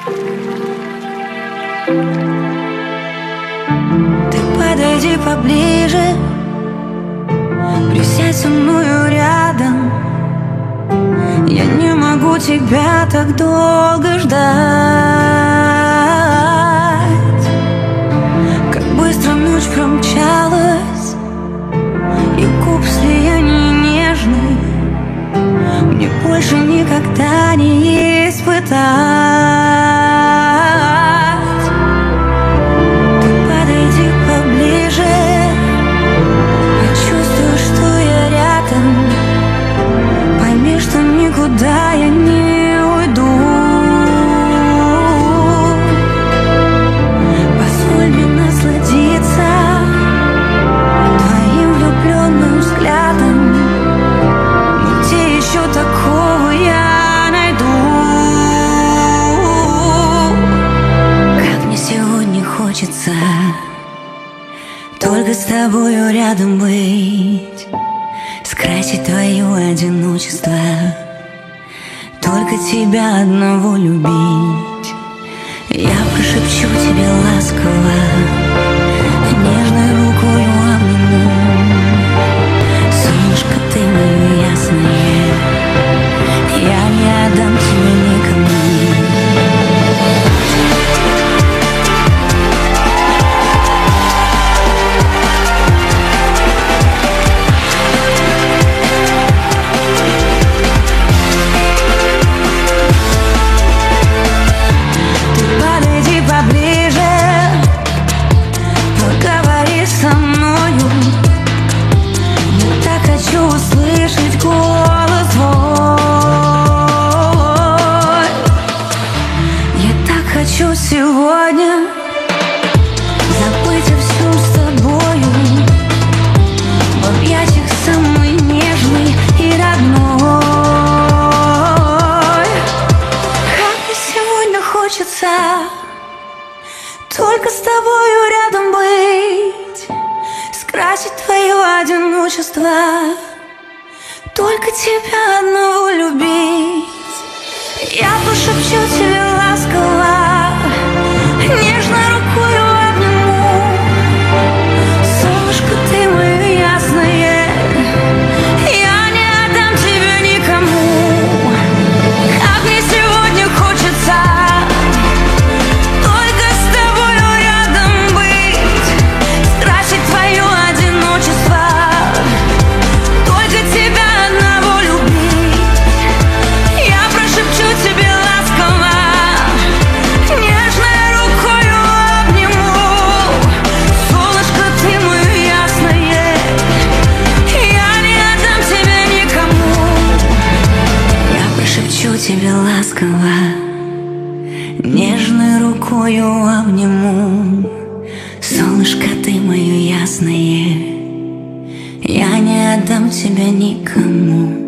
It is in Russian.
Ты подойди поближе, присядь со мною рядом. Я не могу тебя так долго ждать. Как быстро ночь промчалась, и губ слияние нежный мне больше никогда не испытать. Ты подойди поближе, почувствуй, что я рядом. Пойми, что никуда я не уйду. Позволь мне насладиться твоим влюбленным взглядом. Но где еще такого я найду? Как мне сегодня хочется только с тобою рядом быть, скрасить твое одиночество, только тебя одного любить. Я прошепчу тебе ласково, нежной рукой обниму. Солнышко, ты мое ясное, я не отдам тебя никому. Хочу сегодня забыть о всем с тобою, в объятиях самой нежной и родной. Как мне сегодня хочется только с тобою рядом быть, скрасить твое одиночество, только тебя одного любить. Я пошепчу тебе ласково, нежной рукою обниму. Солнышко, ты мое ясное, я не отдам тебя никому. Как мне сегодня хочется только с тобою рядом быть, скрасить твое одиночество, только тебя одного любить. Я прошепчу тебе ласково, нежной рукою обниму. Солнышко, ты мое ясное, я не отдам тебя никому. Я прошепчу тебе ласково, нежной рукою обниму. Солнышко, ты мое ясное, я не отдам тебя никому.